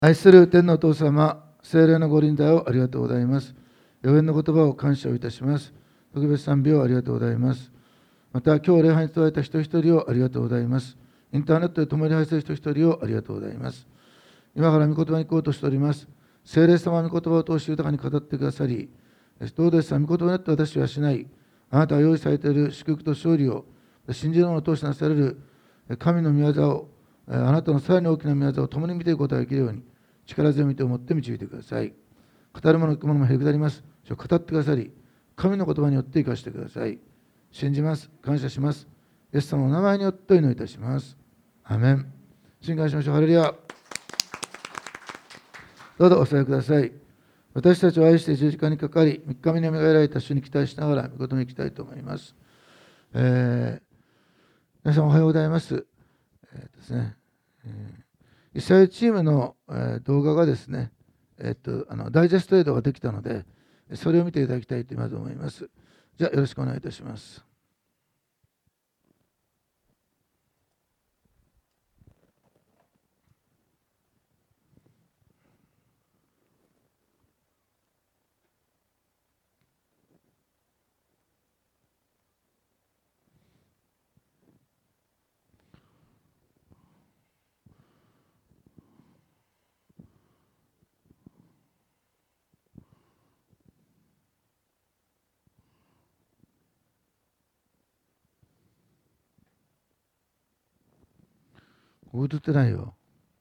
愛する天のお父様、聖霊のご臨在をありがとうございます。予言の言葉を感謝をいたします。特別賛美をありがとうございます。また、今日礼拝に伝えた一人一人をありがとうございます。インターネットで共に礼拝する人一人をありがとうございます。今から御言葉に行こうとしております。聖霊様の御言葉を通して豊かに語ってくださり、どうですか、御言葉によって私はしない。あなたが用意されている祝福と勝利を、信じる者を通してなされる神の御業を、あなたのさらに大きな御業を共に見ていくことができるように、力強みと思って導いてください。語る者、聞く者もへりくだります。語ってくださり、神の言葉によって生かしてください。信じます。感謝します。イエス様の名前によってお祈りいたします。アメン。信感しましょう。ハレルヤ。どうぞお座りください。私たちを愛して十字架にかかり、3日目によみがえられた主に期待しながら、御言葉に行きたいと思います。皆さんおはようございます。ですね。イスラエルチームの動画がですね、ダイジェスト映像ができたので、それを見ていただきたいとまず思います。じゃあよろしくお願いいたします。映ってないよ。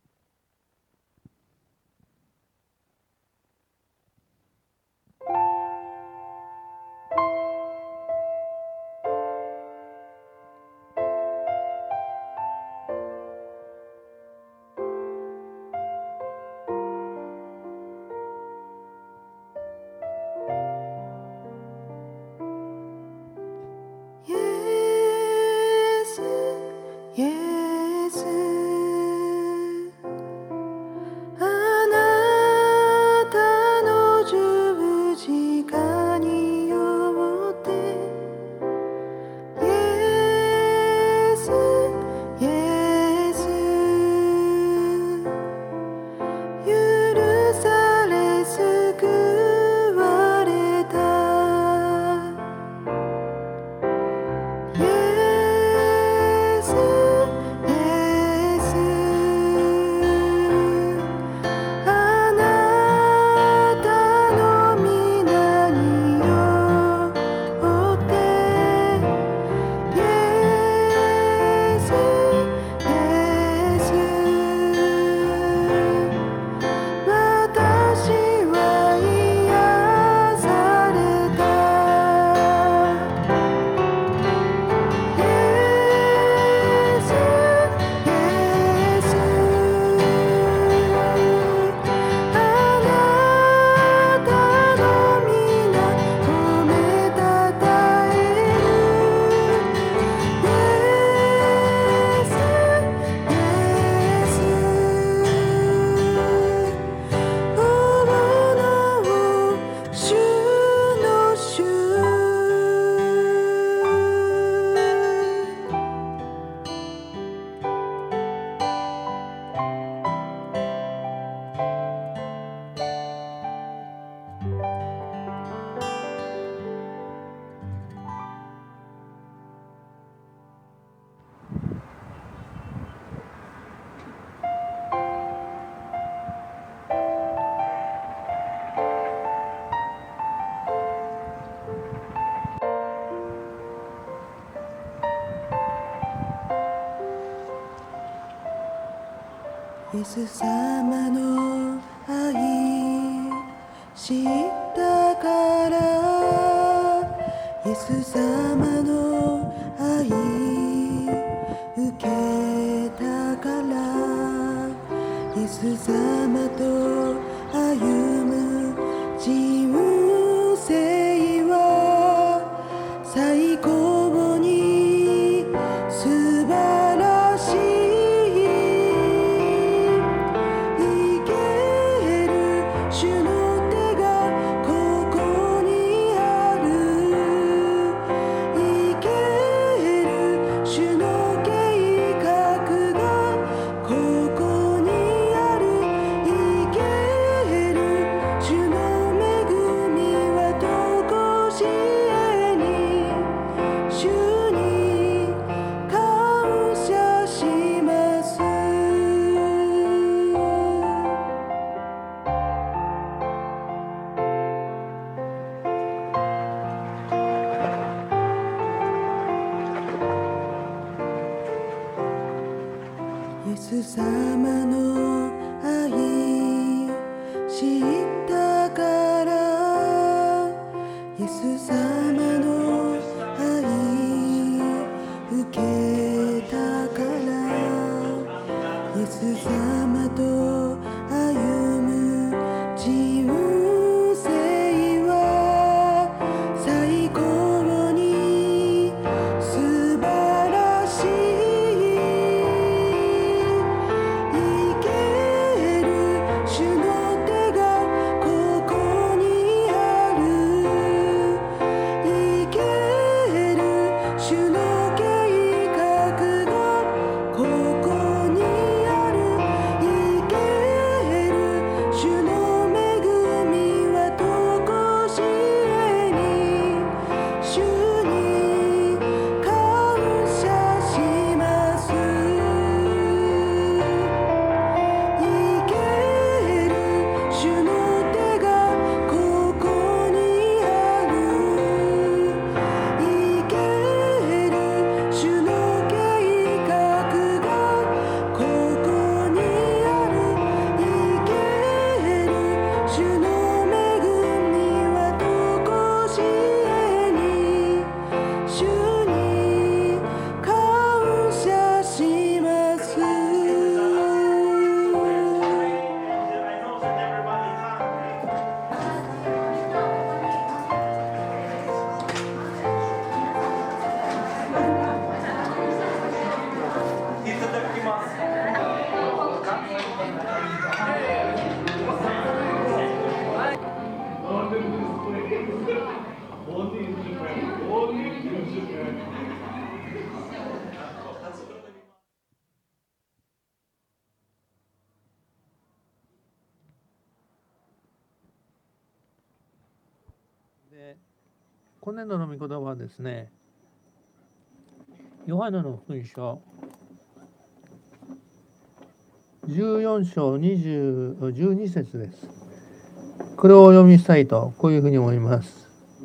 イエス様の愛知ったからイエス様の愛受けたからイエス様と歩む人生は最高に素晴らしい主の手がここにある生ける主の計画がここにあるス様の愛知ったから、イエス様の愛受けたから、イエス様と歩む人生は最高に素晴らしい。生ける主の手がここにある。生ける主の計画がここにある。生ける主の恵みはとこしえに、主に感謝します。生ける主の手がここにある。生ける主の計画がここにある。生ける主の恵みはとこしえに、主に感謝します。 で今年度の御言葉はですね、ヨハネの福音書14章12節です。これをお読みしたいとこういうふうに思います。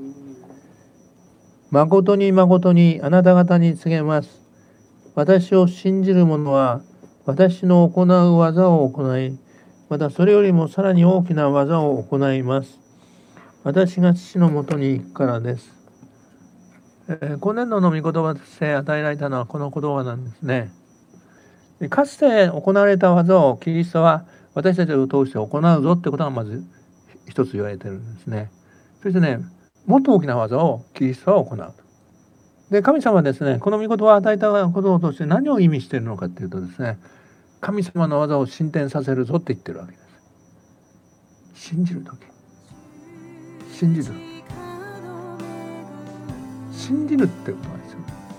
誠に誠にあなた方に告げます。私を信じる者は私の行う技を行い、またそれよりもさらに大きな技を行います。私が父のもとに行くからです。今年度の御言葉として与えられたのはこの言葉なんですね。かつて行われた技をキリストは私たちを通して行うぞってことがまず一つ言われてるんですね。そしてね、もっと大きな技をキリストは行う。で、神様はですね、この御言葉を与えたことを通して何を意味しているのかっていうとですね、神様の技を進展させるぞって言ってるわけです。信じるとき、信じるってことが必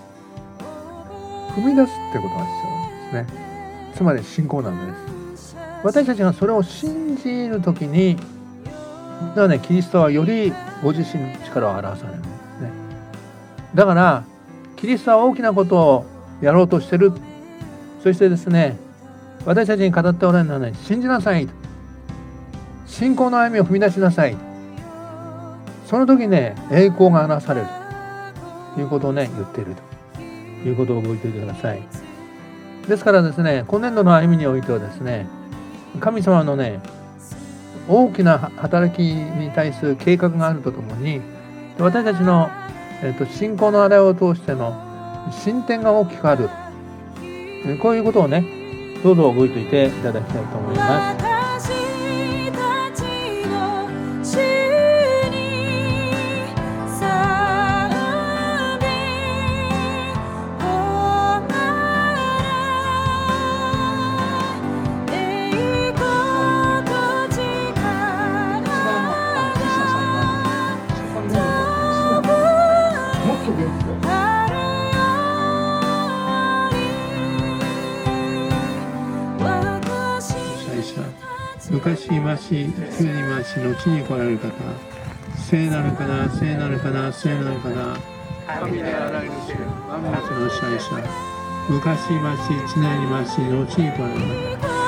要。踏み出すってことが必要なんですね。つまり信仰なんです。私たちがそれを信じるときに、だからね、キリストはよりご自身の力を表されるんですね。だからキリストは大きなことをやろうとしてる。そしてですね、私たちに語っておられるのはね、信じなさい、信仰の歩みを踏み出しなさい。その時ね、栄光がなされるということをね、言っているということを覚えておいてください。ですからですね、今年度の歩みにおいてはですね、神様のね、大きな働きに対する計画があるとともに、私たちの、信仰のあれを通しての進展が大きくある。こういうことをね、どうぞ覚えておいていただきたいと思います。 私たちの主に賛美誉れ、栄光と力昔いまし、急にまし、後に来られる方、聖なるかな、聖なるかな、聖なるかな、神であらゆる主、万物の支配者、昔いまし、常にまし、後に来られる方、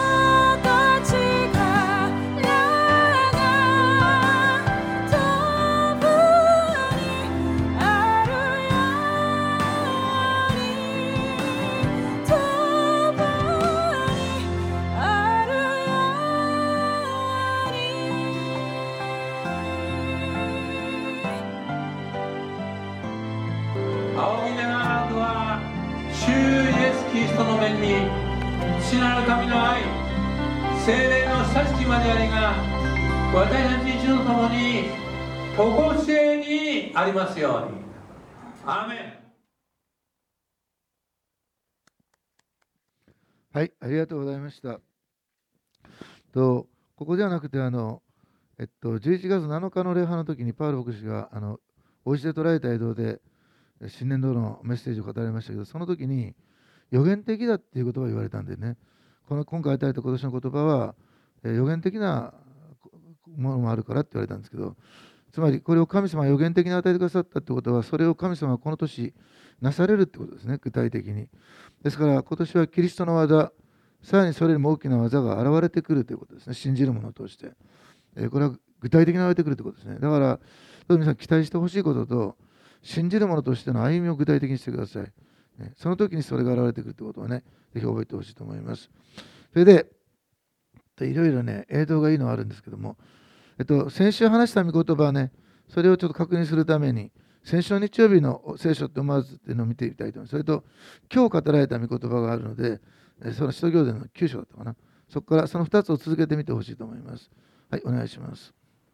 み、父なる神の愛、聖霊の親しきまでありが、私たち一同ともに常しえにありますように。アーメン。 はい、ありがとうございました。ここではなくて11月7日の礼拝の時にパウロ牧師がお家で捉えた移動で新年度のメッセージを語られましたけど、その時に予言的だっていう言葉を言われたんでね、今回与えた今年の言葉は予言的なものもあるからって言われたんですけど、つまりこれを神様が予言的に与えてくださったってことは、それを神様がこの年なされるってことですね、具体的に。ですから今年はキリストの技、さらにそれよりも大きな技が現れてくるということですね、信じる者を通して。これは具体的に現れてくるということですね。だから、どうぞ皆さん期待してほしいことと、信じる者としての歩みを具体的にしてください。その時にそれが現れてくるということはね、ぜひ覚えてほしいと思います。それで、いろいろね、映像がいいのはあるんですけども、先週話した御言葉はね、それをちょっと確認するために、先週の日曜日の聖書って思わずっていうのを見てみたいと思います。それと、今日語られた御言葉があるので、その使徒行伝の9章だったかな。そこからその2つを続けてみてほしいと思います。はい、お願いします。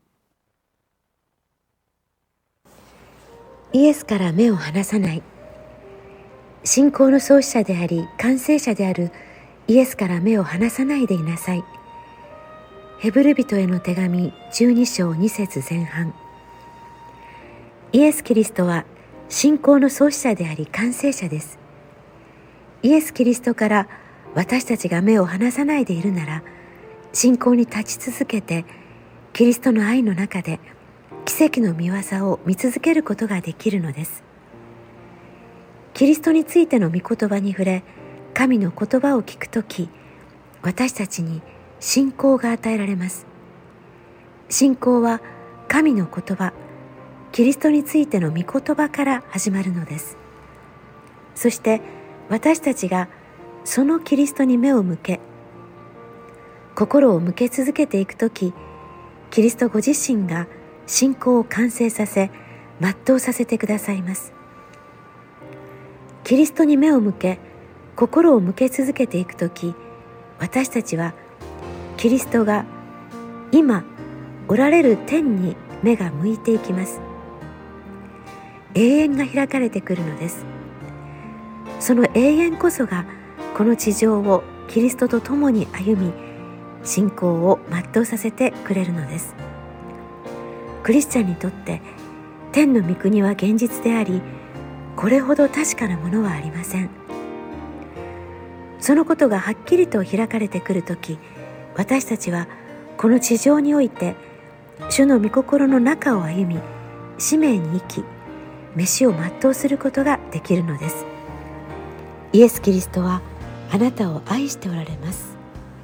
イエスから目を離さない。信仰の創始者であり完成者であるイエスから目を離さないでいなさい。ヘブル人への手紙12章2節前半。イエス・キリストは信仰の創始者であり完成者です。イエス・キリストから私たちが目を離さないでいるなら、信仰に立ち続けてキリストの愛の中で奇跡の御業を見続けることができるのです。キリストについての御言葉に触れ、神の言葉を聞くとき、私たちに信仰が与えられます。信仰は神の言葉、キリストについての御言葉から始まるのです。そして私たちがそのキリストに目を向け、心を向け続けていくとき、キリストご自身が信仰を完成させ、全うさせてくださいます。キリストに目を向け、心を向け続けていくとき、私たちはキリストが今おられる天に目が向いていきます。永遠が開かれてくるのです。その永遠こそがこの地上をキリストと共に歩み、信仰を全うさせてくれるのです。クリスチャンにとって天の御国は現実であり、これほど確かなものはありません。そのことがはっきりと開かれてくるとき、私たちはこの地上において主の御心の中を歩み、使命に生き、召を全うすることができるのです。イエス・キリストはあなたを愛しておられます。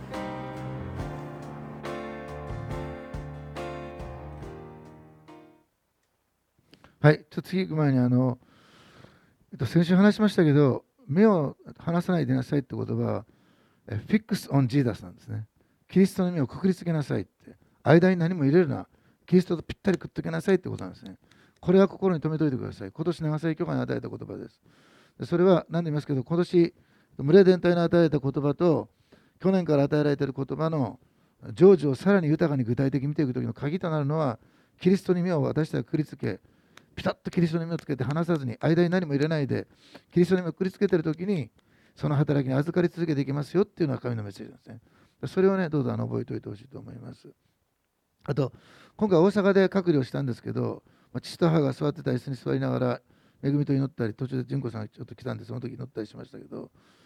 はい、ちょっと次行く前に先週話しましたけど、目を離さないでなさいって言葉は、Fix on Jesus なんですね。キリストの目をくくりつけなさいって。間に何も入れるな。キリストとぴったりくっつけなさいってことなんですね。これは心に留めておいてください。今年長崎教会に与えた言葉です。それは何で言いますけど、今年群れ全体に与えた言葉と、去年から与えられている言葉の成就をさらに豊かに具体的に見ていくときの鍵となるのは、キリストに目を私たちがくくりつけ、ピタッとキリストに目をつけて離さずに、間に何も入れないで、キリストに目をくくりつけているときに、その働きに預かり続けていきますよっていうのは神のメッセージなんですね。それをね、どうぞ覚えておいてほしいと思います。あと、今回大阪で隔離をしたんですけど、父と母が座ってた椅子に座りながら、恵みと祈ったり、途中で純子さんがちょっと来たんで、その時祈ったりしましたけど、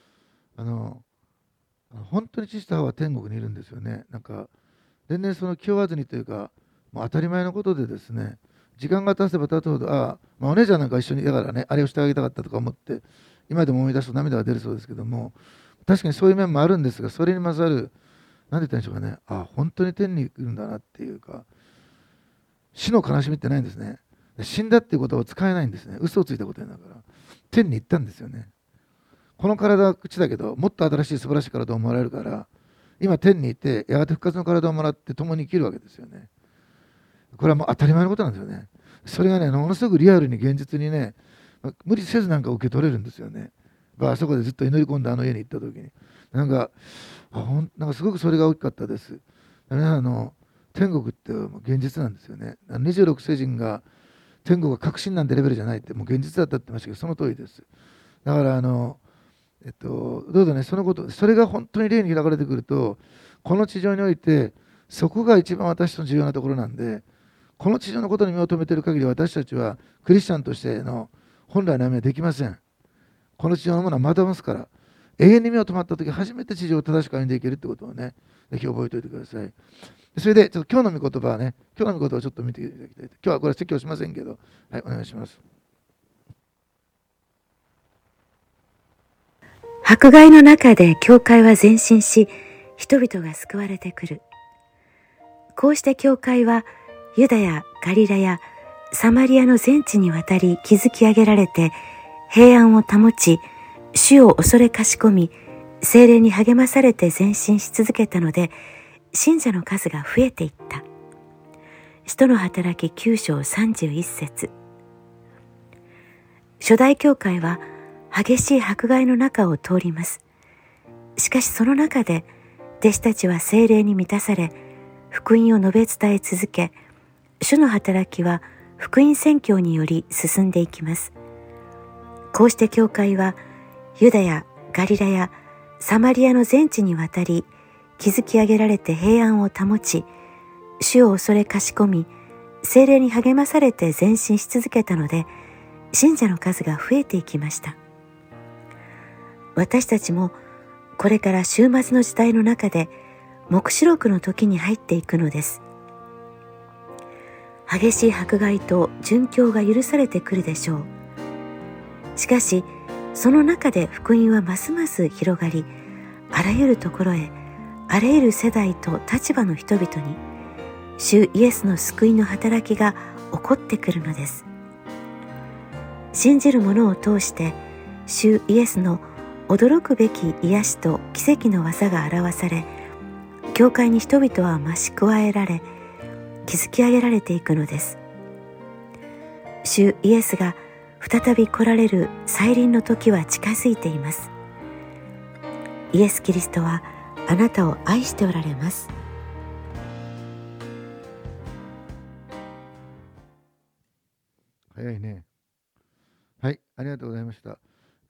本当に父と母は天国にいるんですよね。なんか、全然その気負わずにというか、もう当たり前のことでですね、時間が経てば経つほど、お姉ちゃんなんか一緒に、だからね、あれをしてあげたかったとか思って、今でも思い出すと涙が出るそうですけども、確かにそういう面もあるんですが、それに勝る、何て言ったんでしょうかね、本当に天に行くんだなっていうか、死の悲しみってないんですね。死んだっていうことを使えないんですね。嘘をついたことになるから。天に行ったんですよね。この体は口だけど、もっと新しい素晴らしい体をもらえるから、今天にいて、やがて復活の体をもらって共に生きるわけですよね。これはもう当たり前のことなんですよね。それがね、ものすごくリアルに現実にね、無理せずなんか受け取れるんですよね。 あそこでずっと祈り込んだあの家に行った時になんかなんかすごくそれが大きかったです。皆さん天国ってもう現実なんですよね。26世人が天国が確信なんてレベルじゃないってもう現実だったって言ってましたけど、その通りです。だからどうぞね、それが本当に霊に開かれてくると、この地上においてそこが一番私の重要なところなんで、この地上のことに身を留めている限り私たちはクリスチャンとしての本来の歩みはできません。この地上のものはまだますから、永遠に目を留まった時初めて地上を正しく歩んでいけるってことをね、ぜひ覚えておいてください。それでちょっと今日の御言葉はね、今日の御言葉をちょっと見ていただきたい。今日はこれ説教しませんけど、はい、お願いします。 迫害の中で教会は前進し、人々が救われてくる。こうして教会はユダヤ、ガリラヤ、サマリアの全地にわたり築き上げられて、平安を保ち、主を恐れかしこみ、聖霊に励まされて前進し続けたので、信者の数が増えていった。使徒の働き9章31節。初代教会は激しい迫害の中を通ります。しかしその中で弟子たちは聖霊に満たされ、福音を述べ伝え続け、主の働きは福音宣教により進んでいきます。こうして教会はユダヤ、ガリラヤ、サマリアの全地にわたり築き上げられて平安を保ち、主を恐れかしこみ、聖霊に励まされて前進し続けたので、信者の数が増えていきました。私たちもこれから終末の時代の中で黙示録の時に入っていくのです。激しい迫害と殉教が許されてくるでしょう。しかしその中で福音はますます広がり、あらゆるところへ、あらゆる世代と立場の人々に主イエスの救いの働きが起こってくるのです。信じる者を通して主イエスの驚くべき癒しと奇跡の技が表され、教会に人々は増し加えられ、築き上げられていくのです。主イエスが再び来られる再臨の時は近づいています。イエス・キリストはあなたを愛しておられます。 早いね。はい、ありがとうございました。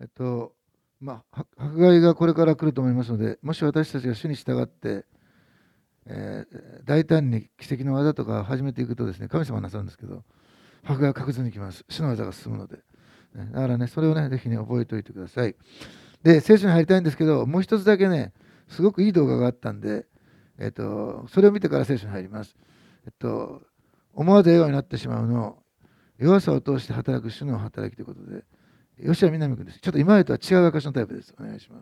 迫害がこれから来ると思いますので、もし私たちが主に従って、大胆に奇跡の技とか始めていくとですね、神様はなさるんですけど、迫害は確実に来ます。主の技が進むので。だからね、それをね、ぜひね、覚えておいてください。で、聖書に入りたいんですけど、もう一つだけね、すごくいい動画があったんで、それを見てから聖書に入ります。思わず笑顔になってしまうのを、弱さを通して働く主の働きということで、吉谷南君です。ちょっと今までとは違う証のタイプです。お願いします。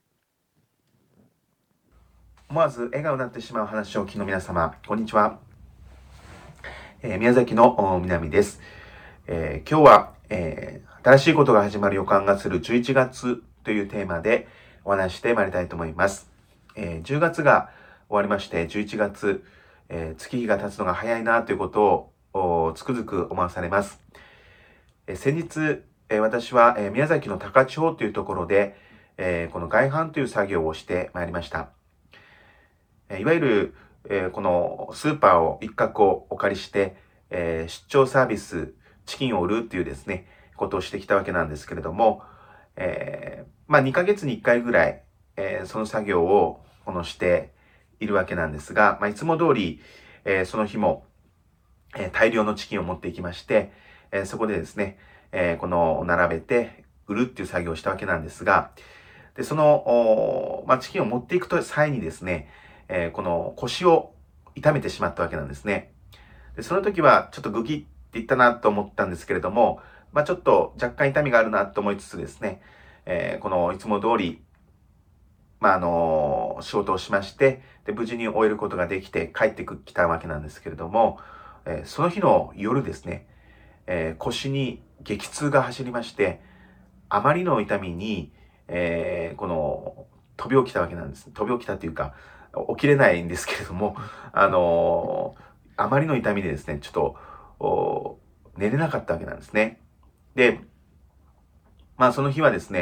思わず笑顔になってしまう話をお聞きの皆様、こんにちは。宮崎の南です。今日は、新しいことが始まる予感がする11月というテーマでお話してまいりたいと思います。10月が終わりまして11月、月日が経つのが早いなということをつくづく思わされます。先日、私は宮崎の高千穂というところで、この外販という作業をしてまいりました。いわゆる、このスーパーを一角をお借りして、出張サービス、チキンを売るっていうですね、ことをしてきたわけなんですけれども、2ヶ月に1回ぐらい、その作業をしているわけなんですが、いつも通り、その日も、大量のチキンを持っていきまして、そこでですね、並べて売るっていう作業をしたわけなんですが、で、その、チキンを持っていくと際にですね、この腰を痛めてしまったわけなんですね。で、その時はちょっとグキっていったなと思ったんですけれども、ちょっと若干痛みがあるなと思いつつですね、このいつも通り、仕事をしまして、で、無事に終えることができて帰ってきたわけなんですけれども、その日の夜ですね、腰に激痛が走りまして、あまりの痛みに、飛び起きたわけなんです。飛び起きたというか、起きれないんですけれども、あまりの痛みでですね、ちょっと、寝れなかったわけなんですね。で、その日はですね、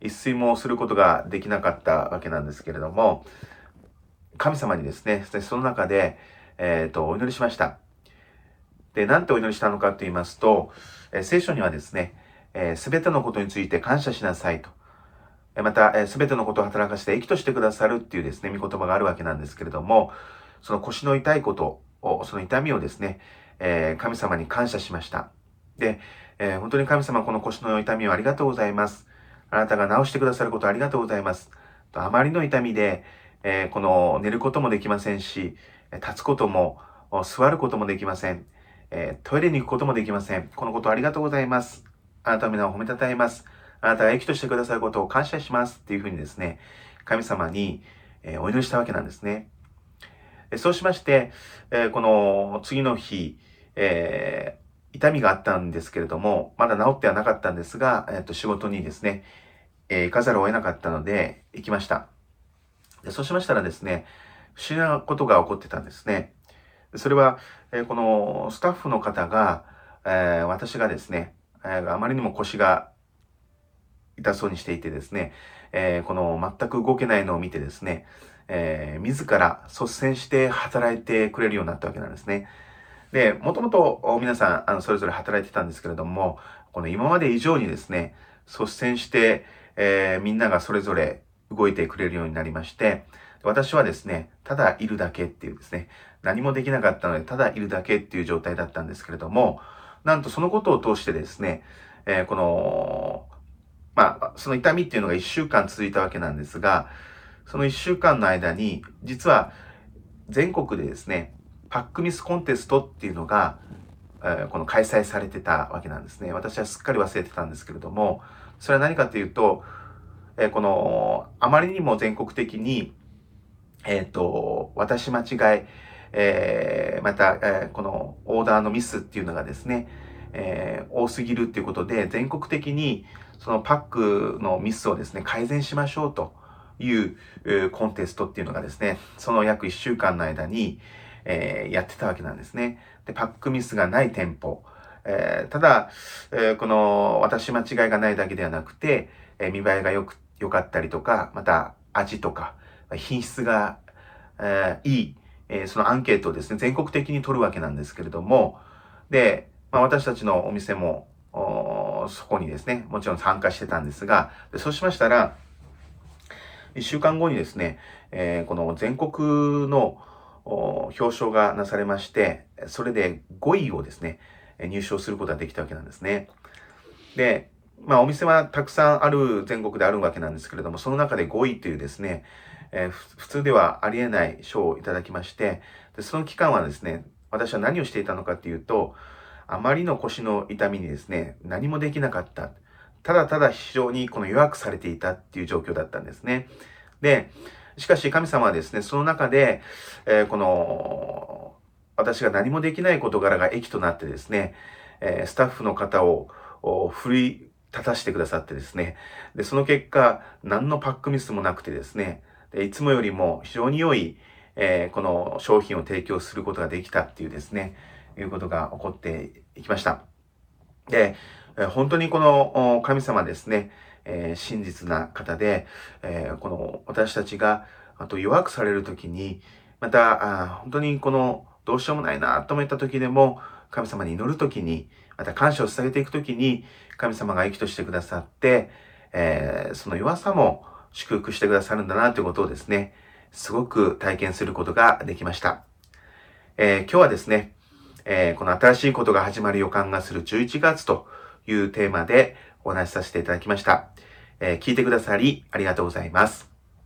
一睡もすることができなかったわけなんですけれども、神様にですね、その中で、お祈りしました。で、なんてお祈りしたのかと言いますと、聖書にはですね、すべてのことについて感謝しなさいと。また、すべてのことを働かせて益としてくださるっていうですね、御言葉があるわけなんですけれども、その腰の痛いことを、その痛みをですね、神様に感謝しました。で、本当に神様、この腰の痛みをありがとうございます。あなたが治してくださることありがとうございます。とあまりの痛みで、この寝ることもできませんし、立つことも、座ることもできません。トイレに行くこともできません。このことありがとうございます。あなたの皆を褒めたたえます。あなたが益としてくださることを感謝しますっていうふうにですね、神様にお祈りしたわけなんですね。そうしまして、この次の日、痛みがあったんですけれども、まだ治ってはなかったんですが、仕事にですね、行かざるを得なかったので行きました。でそうしましたらですね、不思議なことが起こってたんですね。それは、このスタッフの方が、私がですね、あまりにも腰が痛そうにしていてですね、この全く動けないのを見てですね、自ら率先して働いてくれるようになったわけなんですね。で、もともと皆さん、それぞれ働いてたんですけれども、この今まで以上にですね、率先して、みんながそれぞれ動いてくれるようになりまして、私はですね、ただいるだけっていうですね、何もできなかったので、ただいるだけっていう状態だったんですけれども、なんとそのことを通してですね、この、その痛みっていうのが1週間続いたわけなんですが、その1週間の間に、実は全国でですね、パックミスコンテストっていうのが、この開催されてたわけなんですね。私はすっかり忘れてたんですけれども、それは何かというと、この、あまりにも全国的に、渡し間違い、また、このオーダーのミスっていうのがですね、多すぎるっていうことで、全国的にそのパックのミスをですね、改善しましょうというコンテストっていうのがですね、その約1週間の間に、やってたわけなんですね。で、パックミスがない店舗、ただ、この渡し間違いがないだけではなくて、見栄えが良かったりとか、また味とか、品質が、いい、そのアンケートをですね、全国的に取るわけなんですけれども、で、私たちのお店も、そこにですね、もちろん参加してたんですが、そうしましたら、1週間後にですね、この全国の表彰がなされまして、それで5位をですね、入賞することができたわけなんですね。で、お店はたくさんある、全国であるわけなんですけれども、その中で5位というですね、普通ではありえない賞をいただきまして、でその期間はですね、私は何をしていたのかというと、あまりの腰の痛みにですね、何もできなかった。ただただ非常にこの弱くされていたっていう状況だったんですね。で、しかし神様はですね、その中で、この、私が何もできない事柄が益となってですね、スタッフの方を奮い立たせてくださってですね、で、その結果、何のパックミスもなくてですね、でいつもよりも非常に良い、この商品を提供することができたっていうですね、いうことが起こっていきました。で、本当にこの神様ですね、真実な方で、この私たちが弱くされるときに、また本当にこのどうしようもないなと思ったときでも、神様に祈るときに、また感謝を捧げていくときに、神様が益としてくださって、その弱さも祝福してくださるんだなということをですね、すごく体験することができました。今日はですね、この新しいことが始まる予感がする11月というテーマでお話しさせていただきました。聞いてくださりありがとうございます。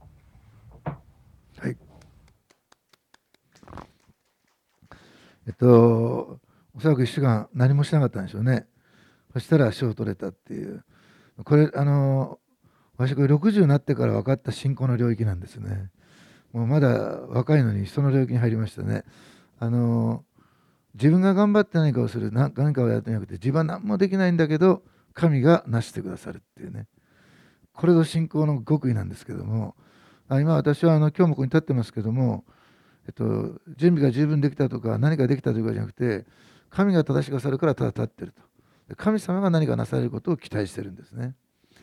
はい。おそらく1週間何もしなかったんでしょうね。そしたら賞を取れたっていう。これ、私これ60になってから分かった信仰の領域なんですね。もうまだ若いのにその領域に入りましたね。自分が頑張って何かをする、何かをやってなくて、自分は何もできないんだけど、神がなしてくださるっていうね。これぞ信仰の極意なんですけども、今私は今日もここに立ってますけども、準備が十分できたとか、何かできたというかじゃなくて、神が正しくなさるからただ立ってると。神様が何かなされることを期待してるんですね。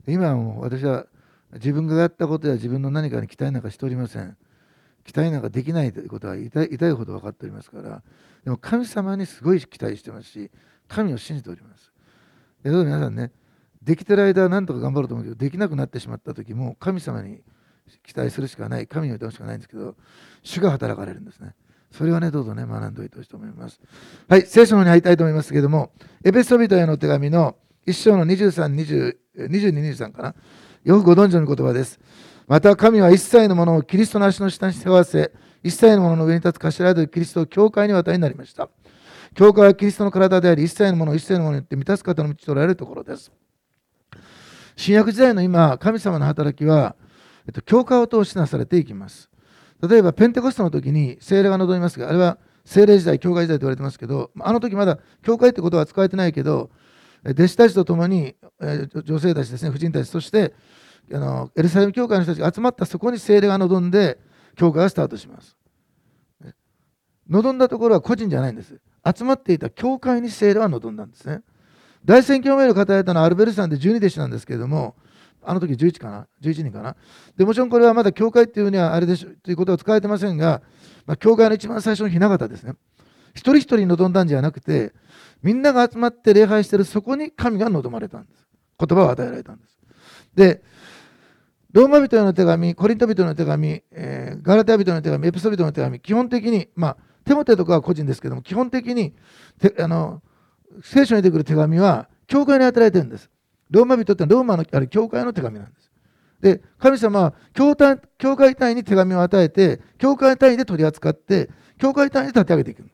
今はもう私は自分がやったことや自分の何かに期待なんかしておりません。期待なんかできないということは痛いほど分かっておりますから、でも神様にすごい期待してますし、神を信じております。で皆さんね、できてる間は何とか頑張ろうと思うけど、できなくなってしまった時も神様に期待するしかない、神に歌うしかないんですけど、主が働かれるんですね。それはね、どうぞね、学んでおいてほしいと思います。はい、聖書の方に入りたいと思いますけれども、エペソビトへの手紙の1章の23、20 22、23かな。よくご存知の言葉です。また神は一切のものをキリストの足の下に従わせ、一切のものの上に立つ頭であるキリストを教会に渡りになりました。教会はキリストの体であり、一切のものを一切のものによって満たす方の道とられるところです。新約時代の今、神様の働きは、教会を通しなされていきます。例えば、ペンテコステの時に聖霊が望みますが、あれは聖霊時代、教会時代と言われてますけど、あの時まだ教会ってことは使われてないけど、弟子たちと共に、女性たちですね、婦人たち、そしてエルサレム教会の人たちが集まったそこに聖霊が望んで、教会がスタートします。望んだところは個人じゃないんです。集まっていた教会に聖霊は望んだんですね。大宣教メールを語られたのはアルベル山で12弟子なんですけれども、あの時11かな、11人かな。でもちろんこれはまだ教会っていうにはあれでしょということは使われてませんが、教会の一番最初の雛形ですね。一人一人に望んだんじゃなくて、みんなが集まって礼拝しているそこに神が望まれたんです。言葉を与えられたんです。で、ローマ人への手紙、コリント人への手紙、ガラテヤ人への手紙、エペソ人への手紙、基本的に、テモテとかは個人ですけども、基本的に聖書に出てくる手紙は教会に与えられてるんです。ローマ人ってローマのある教会の手紙なんです。で、神様は教会単位に手紙を与えて、教会単位で取り扱って、教会単位で立て上げていく。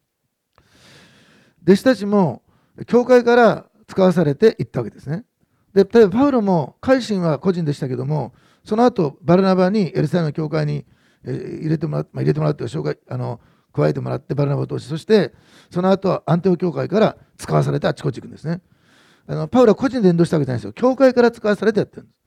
弟子たちも教会から使わされていったわけですね。で、例えばパウロも改心は個人でしたけども、その後バルナバにエルサレムの教会に入れてもらってというか紹介加えてもらってバルナバを通して、そしてその後はアンテオ教会から使わされてあちこち行くんですね。パウロは個人で伝道したわけじゃないですよ。教会から使わされてやってるんです。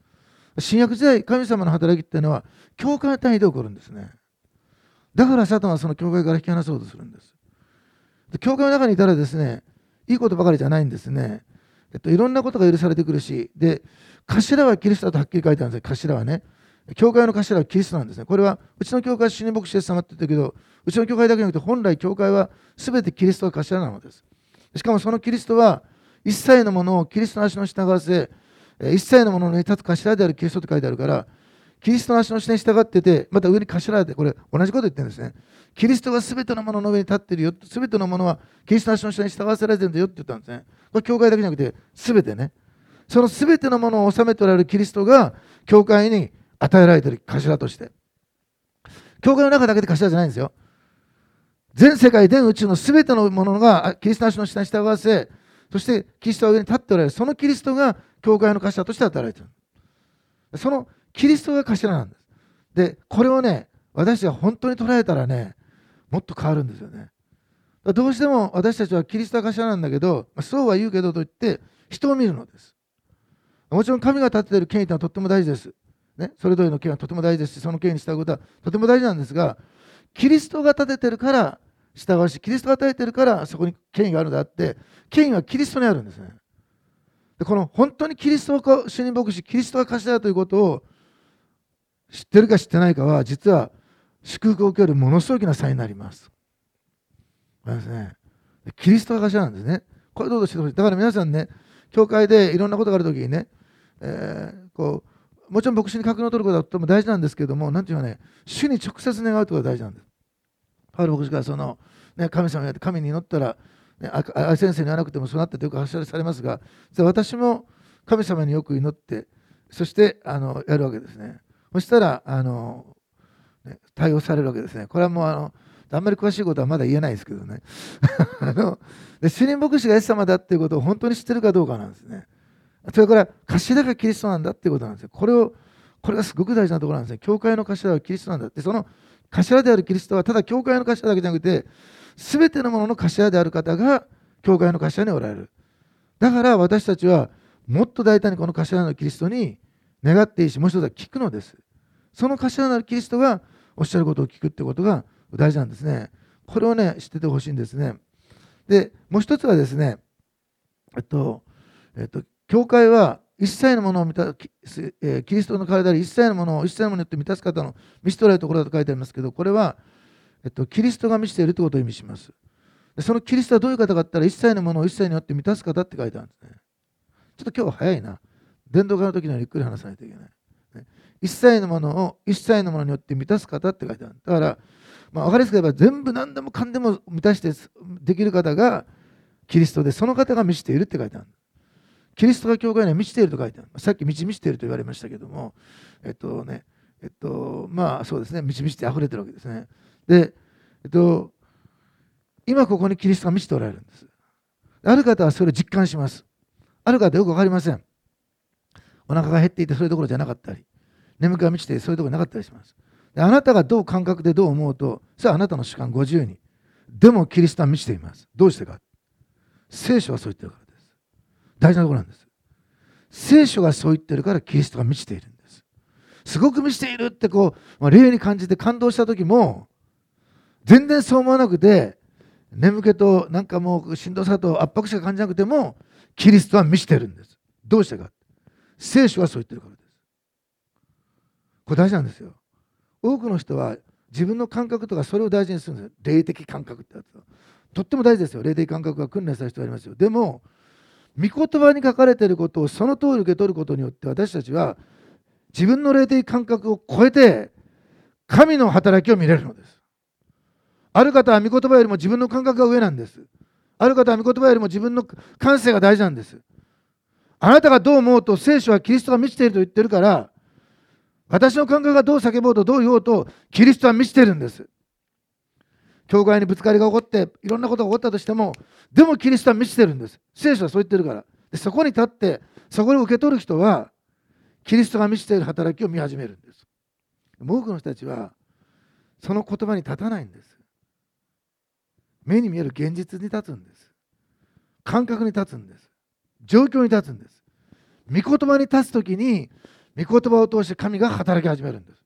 新約時代、神様の働きっていうのは教会単位で起こるんですね。だからサタンはその教会から引き離そうとするんです。で、教会の中にいたらですね、いいことばかりじゃないんですね。いろんなことが許されてくるし、で、頭はキリストだとはっきり書いてあるんですよ。頭はね。教会の頭はキリストなんですね。これはうちの教会は主任牧師です様って言ってるけど、うちの教会だけじゃなくて本来教会は全てキリストが頭なのです。しかもそのキリストは一切のものをキリストの足の下に従わせ、一切のものに立つ頭であるキリストって書いてあるから、キリストの足の下に従ってて、また上に頭で、これ同じこと言ってるんですね。キリストが全てのものの上に立ってるよ、全てのものはキリストの足の下に従わせられてるんだよって言ったんですね。これ教会だけじゃなくて全てね。その全てのものを治めておられるキリストが教会に与えられている頭として。教会の中だけで頭じゃないんですよ。全世界、全宇宙の全てのものがキリストの足の下に従わせ、そしてキリストが上に立っておられる、そのキリストが教会の頭として与えられている。そのキリストが頭なんです。で、これをね、私が本当に捉えたらね、もっと変わるんですよね。どうしても私たちはキリストが頭なんだけど、そうは言うけどと言って人を見るのです。もちろん神が立てている権威というのはとっても大事です。ね、それぞれの権威はとても大事ですし、その権威に従うことはとても大事なんですが、キリストが立てているから従うし、キリストが与えているからそこに権威があるのであって、権威はキリストにあるんですね。で、この本当にキリストが主任牧師、キリストが頭だということを知ってるか知ってないかは、実は祝福を受けるものすごい大きな差になります。ですね、キリストが頭なんですね。これどうぞしてほしい。だから皆さんね、教会でいろんなことがあるときにね、もちろん牧師に確認を取ることはとても大事なんですけれども、なんていうかね、主に直接願うことが大事なんです。パウロ牧師が神様にやって神に祈ったら、あ先生に言わなくてもそうなってとよく発射されますが、私も神様によく祈って、そしてやるわけですね。そしたら対応されるわけですね。これはもうあんまり詳しいことはまだ言えないですけどね。主任牧師がイエス様だっていうことを本当に知ってるかどうかなんですね。それから頭がキリストなんだっていうことなんですよ。これがすごく大事なところなんですね。教会の頭はキリストなんだって。その頭であるキリストはただ教会の頭だけじゃなくて、すべてのものの頭である方が教会の頭におられる。だから私たちはもっと大胆にこの頭のキリストに願っていいし、もう一つは聞くのです。その頭なるキリストがおっしゃることを聞くってことが大事なんですね。これをね、知っててほしいんですね。で、もう一つはですね、教会は一切のものをキリストの体であり一切のものを一切のものによって満たす方の満ち取られるところだと書いてありますけど、これは、キリストが満ちているということを意味します。でそのキリストはどういう方かと言ったら、一切のものを一切によって満たす方って書いてあるんですね。ちょっと今日は早いな。伝道会の時にはゆっくり話さないといけない。一切のものを一切のものによって満たす方って書いてある。だから、分かりやすく言えば全部何でもかんでも満たしてできる方がキリストで、その方が満ちているって書いてある。キリストが教会には満ちていると書いてある。さっき満ちていると言われましたけども、そうですね、満ちて溢れてるわけですね。で、今ここにキリストが満ちておられるんです。ある方はそれを実感します。ある方はよく分かりません。お腹が減っていてそれどころじゃなかったり、眠気が満ちていてそれどころなかったりします。であなたがどう感覚でどう思うと、それはあなたの主観50に。でもキリストは満ちています。どうしてか。聖書はそう言ってるからです。大事なところなんです。聖書がそう言ってるからキリストが満ちているんです。すごく満ちているって霊に感じて感動した時も、全然そう思わなくて、眠気となんかもうしんどさと圧迫しか感じなくても、キリストは満ちているんです。どうしてか。聖書はそう言ってるからです。これ大事なんですよ。多くの人は自分の感覚とかそれを大事にするんですよ。霊的感覚ってやつは。とっても大事ですよ。霊的感覚が訓練される人がありますよ。でも、御言葉に書かれていることをその通り受け取ることによって、私たちは自分の霊的感覚を超えて神の働きを見れるのです。ある方は御言葉よりも自分の感覚が上なんです。ある方は御言葉よりも自分の感性が大事なんです。あなたがどう思うと、聖書はキリストが満ちていると言ってるから、私の感覚がどう叫ぼうとどう言おうと、キリストは満ちているんです。教会にぶつかりが起こって、いろんなことが起こったとしても、でもキリストは満ちているんです。聖書はそう言ってるから。でそこに立って、そこを受け取る人は、キリストが満ちている働きを見始めるんです。多くの人たちは、その言葉に立たないんです。目に見える現実に立つんです。感覚に立つんです。状況に立つんです。御言葉に立つときに、御言葉を通して神が働き始めるんです。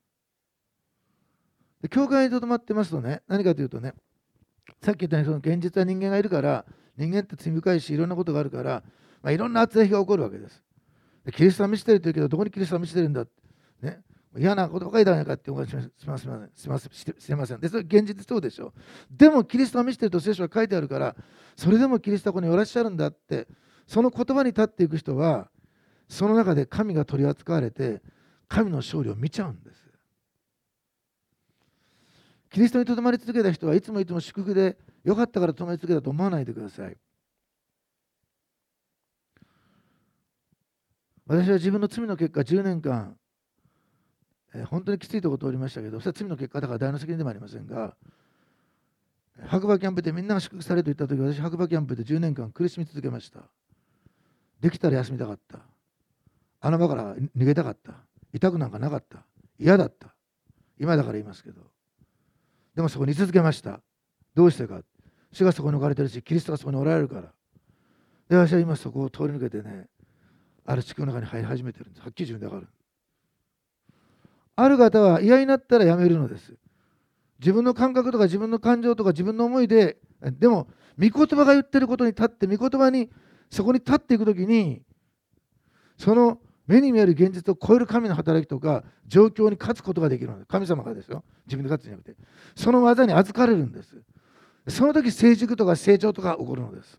で教会にとどまってますとね、何かというとね、さっき言ったようにその現実は人間がいるから、人間って罪深いし、いろんなことがあるから、いろんな圧力が起こるわけです。でキリストは満ちているというけど、どこにキリストは満ちているんだ、ね、嫌なことばかりだないかってお話しません。で、それ現実そうでしょう。でもキリストは満ちていると聖書は書いてあるから、それでもキリストはここにおらっしゃるんだって、その言葉に立っていく人は、その中で神が取り扱われて、神の勝利を見ちゃうんです。キリストにとどまり続けた人はいつもいつも祝福で、よかったからとどまり続けたと思わないでください。私は自分の罪の結果、10年間、本当にきついところを通りましたけど、それは罪の結果だから大の責任でもありませんが、白馬キャンプでみんなが祝福されると言ったとき、私、白馬キャンプで10年間苦しみ続けました。できたら休みたかった。あの場から逃げたかった。痛くなんかなかった。嫌だった。今だから言いますけど。でもそこに居続けました。どうしてか。主がそこに置かれてるし、キリストがそこにおられるから。で、私は今そこを通り抜けてね、ある地区の中に入り始めてるんです。はっきり自分で分かる。ある方は嫌になったらやめるのです。自分の感覚とか自分の感情とか自分の思いで、でも、御言葉が言ってることに立って、御言葉にそこに立っていくときに、その目に見える現実を超える神の働きとか、状況に勝つことができるのです。神様がですよ。自分で勝つんじゃなくて。その技に預かれるんです。その時、成熟とか成長とか起こるのです。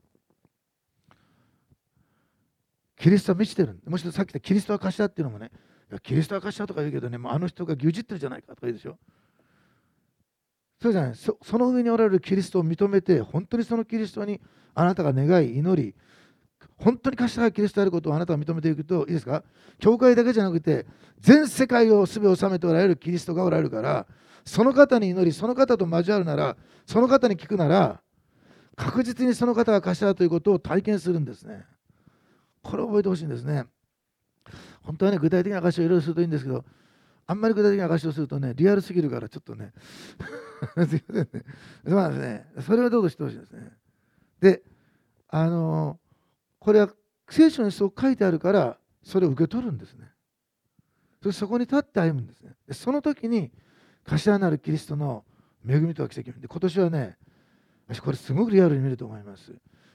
キリストは満ちてる。もしさっき言ったキリストは頭っていうのもね、いやキリストは頭とか言うけどね、もうあの人が牛耳ってるじゃないかとか言うでしょ。そうじゃない。その上におられるキリストを認めて、本当にそのキリストにあなたが願い、祈り、本当に頭がキリストであることをあなたが認めていくと、いいですか、教会だけじゃなくて、全世界を全て治めておられるキリストがおられるから、その方に祈り、その方と交わるなら、その方に聞くなら、確実にその方が頭ということを体験するんですね。これを覚えてほしいんですね。本当はね、具体的な証をいろいろするといいんですけど、あんまり具体的な証をするとね、リアルすぎるからちょっとね、すいませんね。そうなんですね。それはどうぞしてほしいですね。で、これは聖書にそう書いてあるから、それを受け取るんですね。そこに立って歩むんですね。でその時に、頭なるキリストの恵みとは奇跡を見て、今年はね、私これすごくリアルに見ると思います。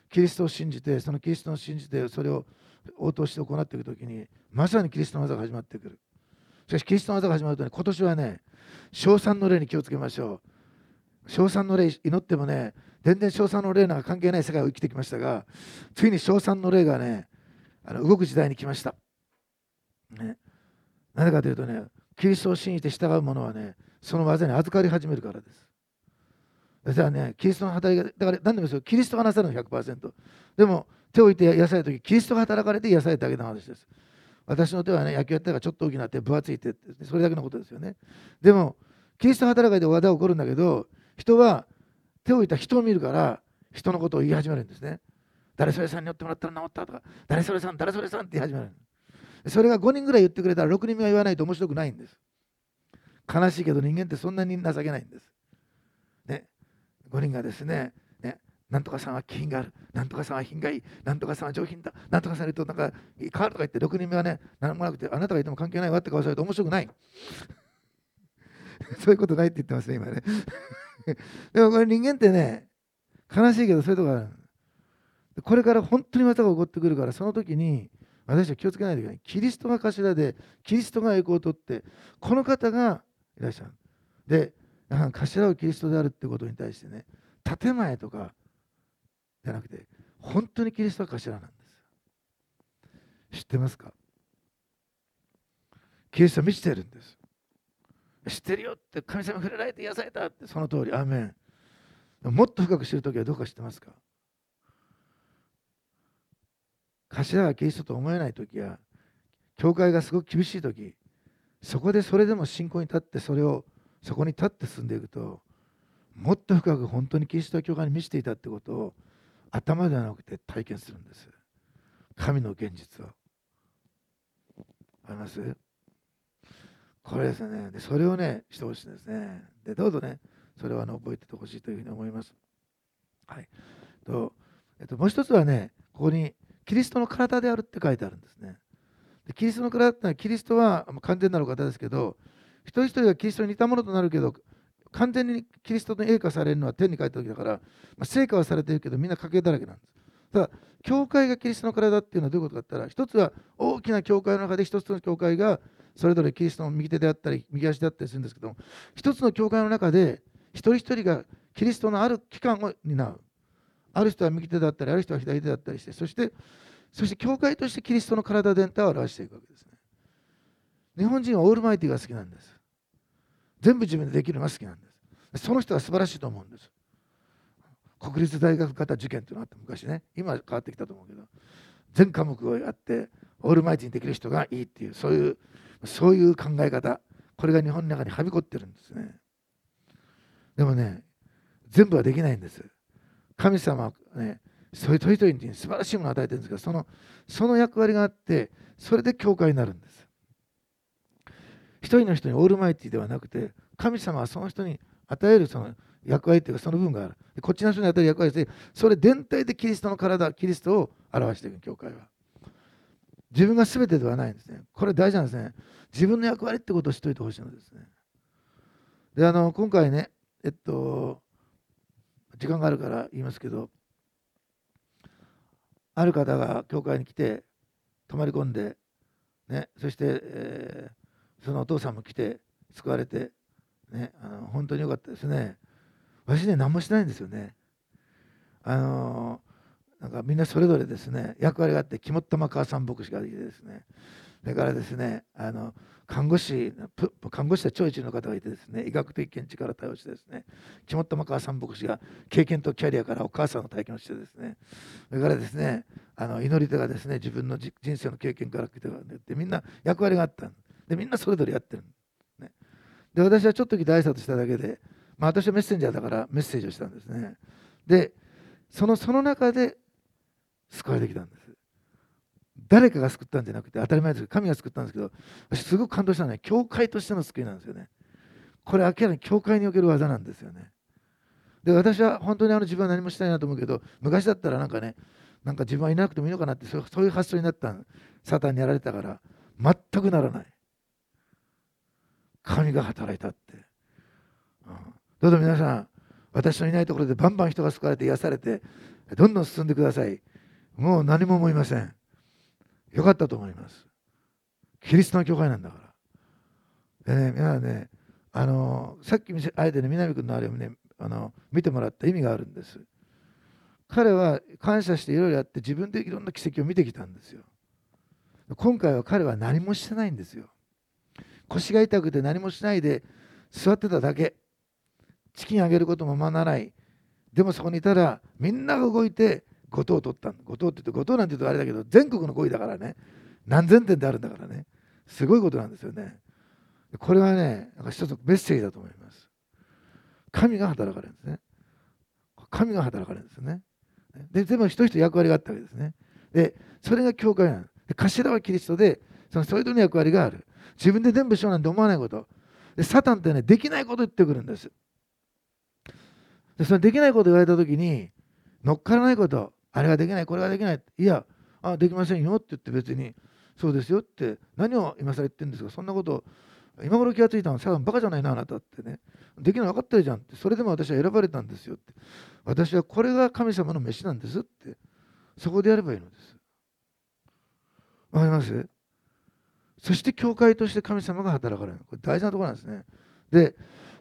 キリストを信じて、そのキリストを信じて、それを応答して行っていくときに、まさにキリストの技が始まってくる。しかし、キリストの技が始まるとね、今年はね、称賛の霊に気をつけましょう。称賛の霊祈ってもね、全然称賛の霊なんか関係ない世界を生きてきましたが、ついに称賛の霊がね、動く時代に来ました。ね、なぜかというとね、キリストを信じて従う者はね、その技に預かり始めるからです。だからね、キリストの働きが、だから何でもですよ、キリストがなさるの 100%。でも、手を置いて癒されるとき、キリストが働かれて癒されてあげた話です。私の手はね、野球やったらちょっと大きなって分厚い手って、それだけのことですよね。でも、キリストが働かれて技が起こるんだけど、人は手を置いた人を見るから、人のことを言い始めるんですね。誰それさんに寄ってもらったら治ったとか、誰それさんって言い始める。それが5人ぐらい言ってくれたら6人目が言わないと面白くないんです。悲しいけど人間ってそんなに情けないんです。ね、5人がですね、なんとかさんは気品がある、なんとかさんは品がいい、なんとかさんは上品だ、なんとかさんいるとなんか変わるとか言って6人目はね、何もなくて、あなたがいても関係ないわって顔されると面白くない。そういうことないって言ってますね、今ね。でもこれ人間ってね、悲しいけどそういうとこある。これから本当に技が起こってくるから、その時に私は気をつけないといけない。キリストが頭で、キリストが栄光を取って、この方がいらっしゃる。で、頭はキリストであるってことに対してね、建前とかじゃなくて、本当にキリストが頭なんです。知ってますか？キリストは満ちているんです。知ってるよって、神様に触れられて癒されたって、その通り、アーメン。もっと深く知るときはどうか知ってますか？頭がキリストと思えないときや、教会がすごく厳しいとき、そこでそれでも信仰に立って、そこに立って進んでいくと、もっと深く本当にキリストは教会に満ちていたってことを頭ではなくて体験するんです。神の現実を。あります？これですね。で、それをね、してほしいんですね。で、どうぞね、それを覚えててほしいというふうに思います。はい。もう一つはね、ここにキリストの体であるって書いてあるんですね。でキリストの体ってのは、キリストは完全なる方ですけど、一人一人がキリストに似たものとなるけど、完全にキリストに栄華されるのは天に帰った時だから、成果はされてるけど、みんな欠けだらけなんです。ただ、教会がキリストの体っていうのはどういうことかって言ったら、一つは大きな教会の中で一つの教会がそれぞれキリストの右手であったり、右足であったりするんですけども、一つの教会の中で一人一人がキリストのある期間を担う。ある人は右手だったり、ある人は左手だったりして、そして教会としてキリストの体全体を表していくわけですね。日本人はオールマイティが好きなんです。全部自分でできるのが好きなんです。その人は素晴らしいと思うんです。国立大学型受験っていうのがあった昔ね、今は変わってきたと思うけど、全科目をやってオールマイティにできる人がいいっていう、そういう考え方、これが日本の中にはびこってるんですね。でもね、全部はできないんです。神様はね、そういう一人一人に素晴らしいものを与えてるんですけど、その役割があって、それで教会になるんです。一人の人にオールマイティではなくて、神様はその人に与えるその役割というか、その分がある。こっちの人に与える役割で、それ全体でキリストの体、キリストを表していく、教会は。自分が全てではないんですね。これ大事なんですね。自分の役割ってことを知っておいてほしいのですね。で、今回ね、時間があるから言いますけど、ある方が教会に来て、泊まり込んで、ね、そして、そのお父さんも来て、救われて、ね、本当に良かったですね。私ね、何もしないんですよね。なんかみんなそれぞれですね、役割があって、肝っ玉母さん牧師がいてですね、それからですね、看護師は超一流の方がいてですね、医学的見地から対応してですね、肝っ玉母さん牧師が経験とキャリアからお母さんの体験をしてですね、それからですね、祈り手がですね、自分の人生の経験から来てでみんな役割があったで、みんなそれぞれやってる、ね、で、私はちょっと来て挨拶しただけで、私はメッセンジャーだからメッセージをしたんですね。で、その中で救われてきたんです。誰かが救ったんじゃなくて、当たり前ですけど、神が救ったんですけど、私すごく感動したのはね、教会としての救いなんですよね。これ明らかに教会における技なんですよね。で、私は本当に自分は何もしたいなと思うけど、昔だったらなんか自分はいなくてもいいのかなって、そういう発想になったサタンにやられたから、全くならない。神が働いたって。どうぞ皆さん、 私のいないところでバンバン人が救われて癒されて、どんどん進んでください。もう何も思いません。よかったと思います。キリストの教会なんだから。でね、皆さんね、さっきあえてね、南君のあれをね、見てもらった意味があるんです。彼は感謝していろいろやって自分でいろんな奇跡を見てきたんですよ。今回は彼は何もしてないんですよ。腰が痛くて何もしないで座ってただけ。チキンあげることもままならない。でもそこにいたらみんなが動いて5等を取ったん。5等って言って5等なんて言うとあれだけど、全国の5位だからね。何千点であるんだからね。すごいことなんですよね。これはね、なんか一つメッセージだと思います。神が働かれるんですね。神が働かれるんですね。でも一人役割があったわけですね。で、それが教会なんです。で、頭はキリストで、それぞれの役割がある。自分で全部しようなんて思わないこと。で、サタンってね、できないこと言ってくるんです。で、そのできないこと言われたときに、乗っからないこと、あれができない、これができない。いや、できませんよって言って別に、そうですよって、何を今更言ってるんですか、そんなこと、今頃気がついたの、サタンバカじゃないな、あなたってね。できないの分かってるじゃんって、それでも私は選ばれたんですよって。私はこれが神様の飯なんですって、そこでやればいいのです。わかります？そして教会として神様が働かれる。これ大事なところなんですね。で、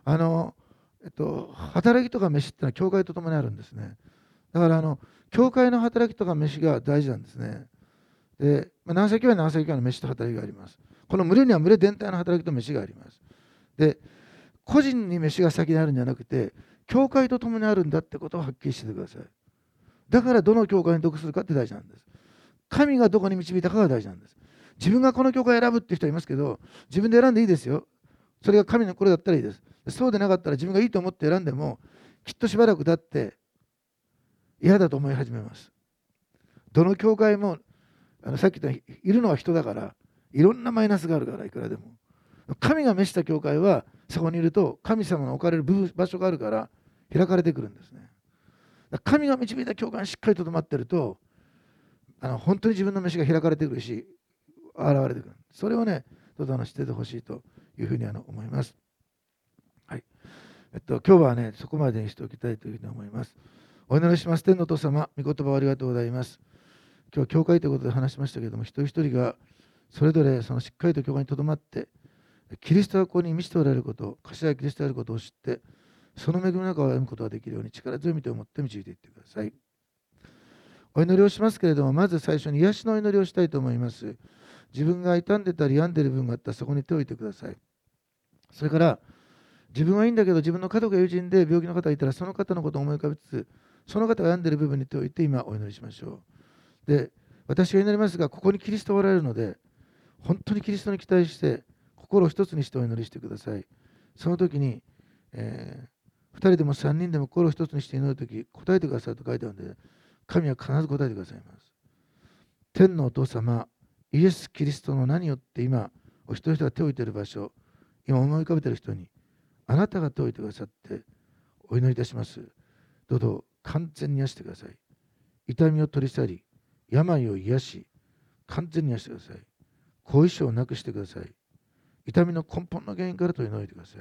働きとか飯ってのは教会とともにあるんですね。だから教会の働きとか飯が大事なんですね。で、長崎教会は長崎教会の飯と働きがあります。この群れには群れ全体の働きと飯があります。で、個人に飯が先にあるんじゃなくて、教会とともにあるんだってことをはっきりしててください。だからどの教会に属するかって大事なんです。神がどこに導いたかが大事なんです。自分がこの教会を選ぶって人はいますけど、自分で選んでいいですよ。それが神のこれだったらいいです。そうでなかったら自分がいいと思って選んでも、きっとしばらく経って嫌だと思い始めます。どの教会もさっき言ったいるのは人だから、いろんなマイナスがあるから、いくらでも。神が召した教会は、そこにいると神様の置かれる場所があるから開かれてくるんですね。神が導いた教会にしっかりとどまってると、本当に自分の飯が開かれてくるし、現れてくる。それをね、どうぞ知っててほしいというふうに思います。はい。今日はね、そこまでにしておきたいというふうに思います。お祈りします。天のお父様、御言葉をありがとうございます。今日は教会ということで話しましたけれども、一人一人がそれぞれそのしっかりと教会にとどまって、キリストがここに満ちておられること、頭やキリストであることを知って、その恵みの中を歩むことができるように力強い御手を持って導いていってください。お祈りをしますけれども、まず最初に癒しのお祈りをしたいと思います。自分が傷んでたり病んでいる部分があったらそこに手を置いてください。それから、自分はいいんだけど自分の家族や友人で病気の方がいたらその方のことを思い浮かべつつ、その方が病んでいる部分に手を置いて今お祈りしましょう。で、私が祈りますが、ここにキリストがおられるので、本当にキリストに期待して、心を一つにしてお祈りしてください。その時に、2人でも3人でも心を一つにして祈る時、答えてくださいと書いてあるので、神は必ず答えてくださいます。天のお父様、イエス・キリストの名によって今、お一人一人が手を置いている場所、今思い浮かべている人に、あなたが手を置いてくださってお祈りいたします。どうぞ完全に癒してください。痛みを取り去り、病を癒し、完全に癒してください。後遺症をなくしてください。痛みの根本の原因からと祈りてください。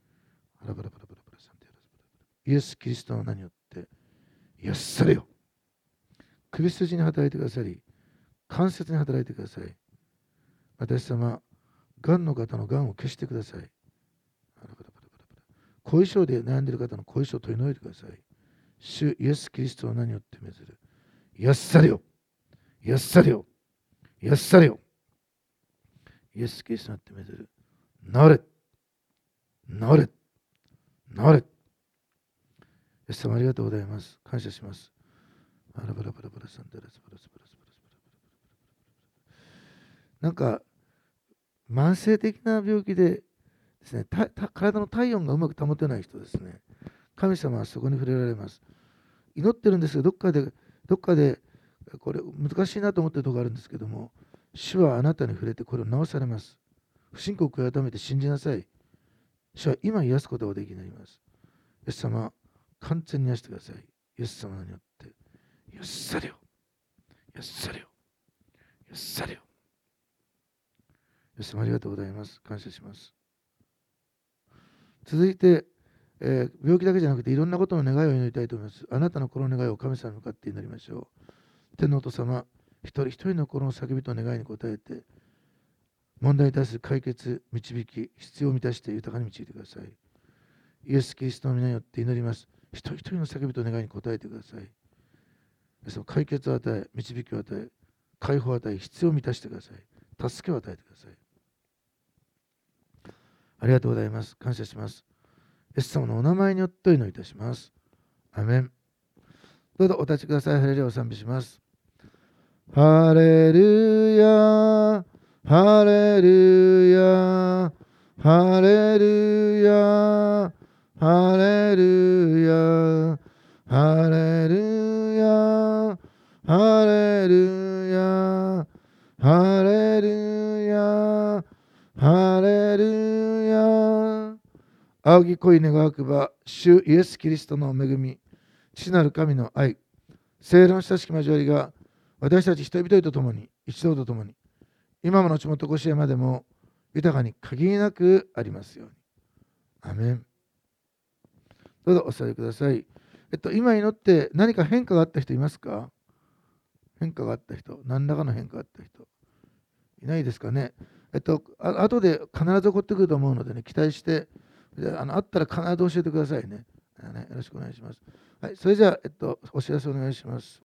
イエス・キリストの名によって癒されよ。首筋に働いてくださり、関節に働いてください。私様、がんの方のがんを消してください。後遺症で悩んでいる方の後遺症を取り除いてください。主イエス・キリストの名によって命ずる。癒されよ。癒されよ。癒されよ。イエス・キリストによって命ずる。治れ。治れ。治れ。イエス様ありがとうございます。感謝します。なんか慢性的な病気でですね、体の体温がうまく保てない人ですね、神様はそこに触れられます。祈ってるんですけど、どっかでこれ難しいなと思ってるところがあるんですけども、主はあなたに触れてこれを治されます。不信仰を改めて信じなさい。主は今癒すことができになります。イエス様、完全に癒してください。イエス様によって癒されよ。癒されよ。癒されよ。イエス様ありがとうございます。感謝します。続いて、 病気だけじゃなくていろんなことの願いを祈りたいと思います。あなたの心の願いを神様に向かって祈りましょう。天のお父様、一人一人の心の叫びと願いに応えて、問題に対する解決、導き、必要を満たして豊かに導いてください。イエス・キリストの皆によって祈ります。一人一人の叫びと願いに応えてください。その解決を与え、導きを与え、解放を与え、必要を満たしてください。助けを与えてください。ありがとうございます。感謝します。イエス様のお名前によってお祈りいたします。アメン。どうぞお立ちください。ハレルヤを賛美します。ハレルヤ、ハレルヤ、ハレルヤ、ハレルヤ、ハレルヤ、ハレルヤ、ハレルヤ、ハレルヤ。仰ぎ恋願わくば、主イエス・キリストの恵み、父なる神の愛、聖霊の親しき交わりが、私たち人々と共に、一同と共に、今も後も常しえまでも、豊かに限りなくありますように。アメン。どうぞお座りください。今祈って何か変化があった人いますか？変化があった人、何らかの変化があった人。いないですかね。後で必ず起こってくると思うのでね、期待して、あったら必ず教えてくださいね。よろしくお願いします。はい、それじゃあ、お知らせお願いします。